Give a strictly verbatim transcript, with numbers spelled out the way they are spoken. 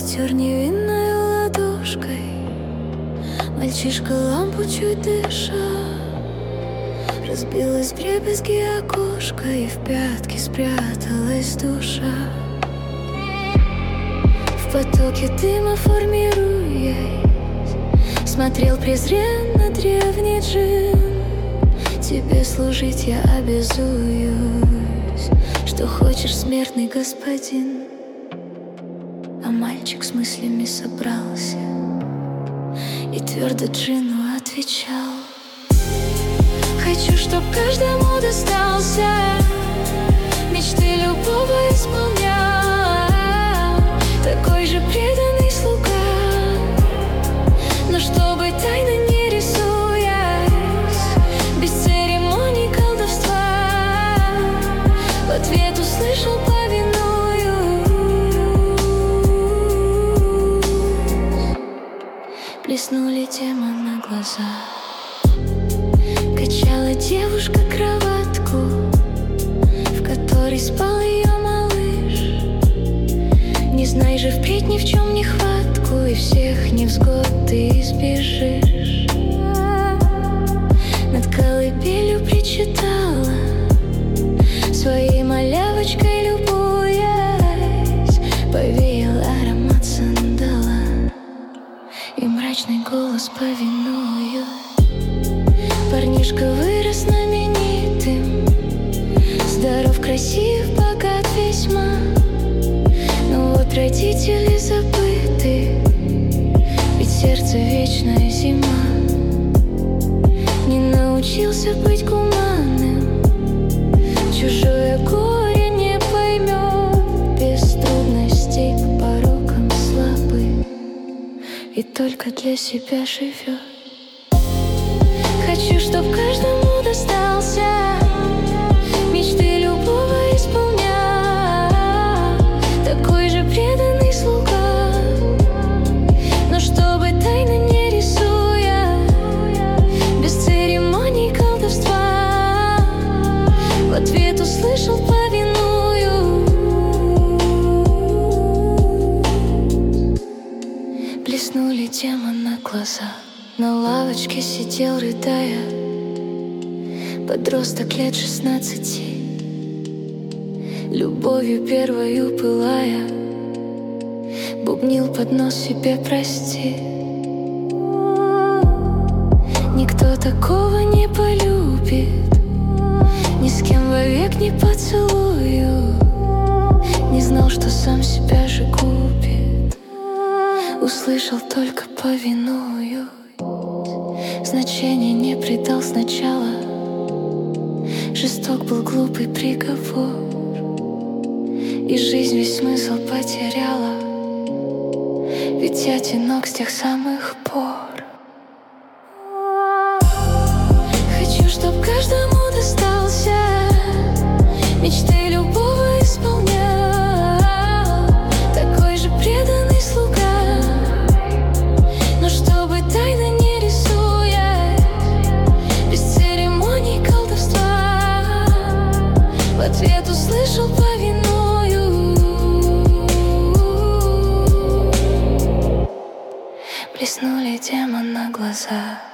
потер невинной ладошкой. Мальчишка лампу чуть дыша, разбилась вдребезги окошко, и в пятки спряталась душа. В потоке дыма формируясь, смотрел презренно древний джин. Тебе служить я обязуюсь, что хочешь, смертный господин. А мальчик с мыслями собрался и твердо джину отвечал: хочу, чтоб каждому достался, мечты любого исполнял, такой же преданный слуга, но чтобы тайно не рисуясь, без церемоний колдовства, в ответ услышал повинуюсь. Блеснули демона глаза. Качала девушка кроватку, в которой спал ее малыш. Не знай же впредь ни в чем нехватку, и всех невзгод ты избежишь. Над колыбелью причитала, своей малявочкой любуясь, повеял аромат сандала, и мрачный голос повинуюсь. Парнишка вырос знаменитым, здоров, красив, богат весьма. Но вот родители забыты, ведь сердце вечная зима. Не научился быть гуманным, чужое горе не поймет, без трудностей по порокам слабый и только для себя живет. Хочу, чтоб каждому достался, мечты любого исполнял, такой же преданный слуга, но чтобы тайно не рисуя, без церемоний колдовства, в ответ услышал повинуюсь. Блеснули демона глаза. На лавочке сидел, рыдая, подросток лет шестнадцати, любовью первою пылая, бубнил под нос себе прости. Никто такого не полюбит, ни с кем вовек не поцелую. Не знал, что сам себя же губит, услышал только повинуюсь. Значения не придал сначала, жесток был глупый приговор, и жизнь весь смысл потеряла, ведь я одинок с тех самых пор. Хочу, чтоб каждому достался, мечты любого исполнял, такой же преданный слуга, но чтобы тайно не в ответ услышал повинуюсь. Блеснули демона глаза.